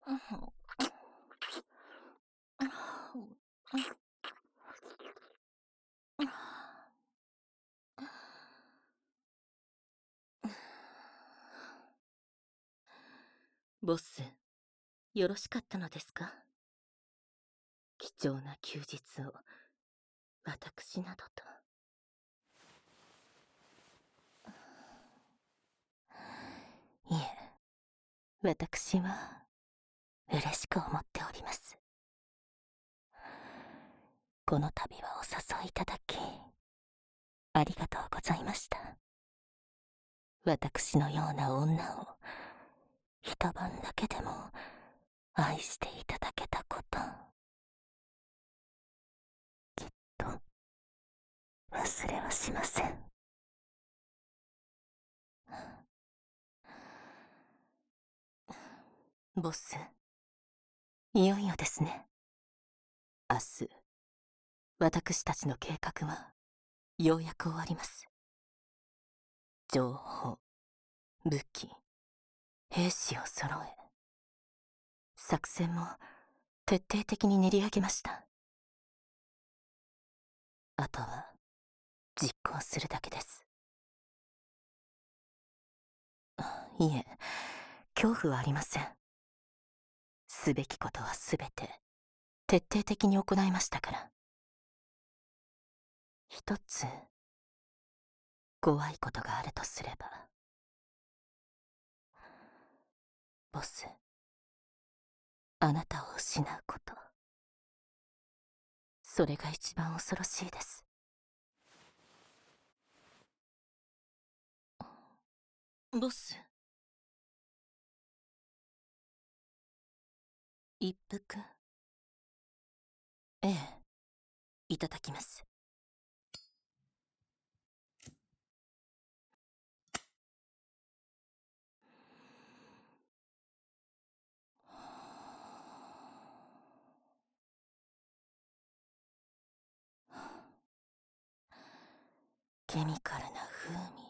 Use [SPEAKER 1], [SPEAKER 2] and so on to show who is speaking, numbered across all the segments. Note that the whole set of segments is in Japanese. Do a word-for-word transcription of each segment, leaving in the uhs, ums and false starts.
[SPEAKER 1] ボス、よろしかったのですか？貴重な休日を私などと。いえ、私は嬉しく思っております。この度はお誘いいただきありがとうございました。私のような女を一晩だけでも愛していただけたこと、きっと忘れはしません。ボス、いよいよですね。明日、私たちの計画はようやく終わります。情報、武器、兵士を揃え、作戦も徹底的に練り上げました。あとは実行するだけです。いえ、恐怖はありません。すべきことはすべて徹底的に行いましたから。一つ怖いことがあるとすれば、ボス、あなたを失うこと、それが一番恐ろしいです。ボス、一服。ええ、いただきます。ケミカルな風味。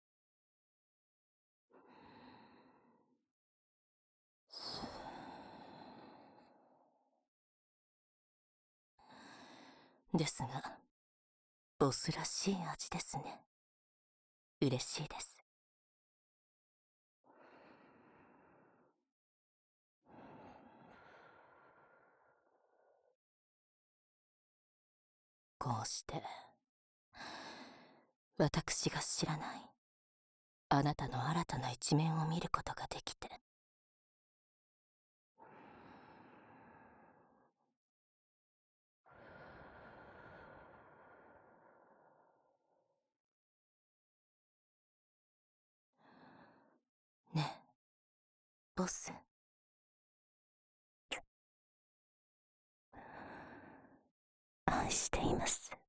[SPEAKER 1] ですが、ボスらしい味ですね。嬉しいです。こうして私が知らないあなたの新たな一面を見ることができて、ねえボス、愛しています。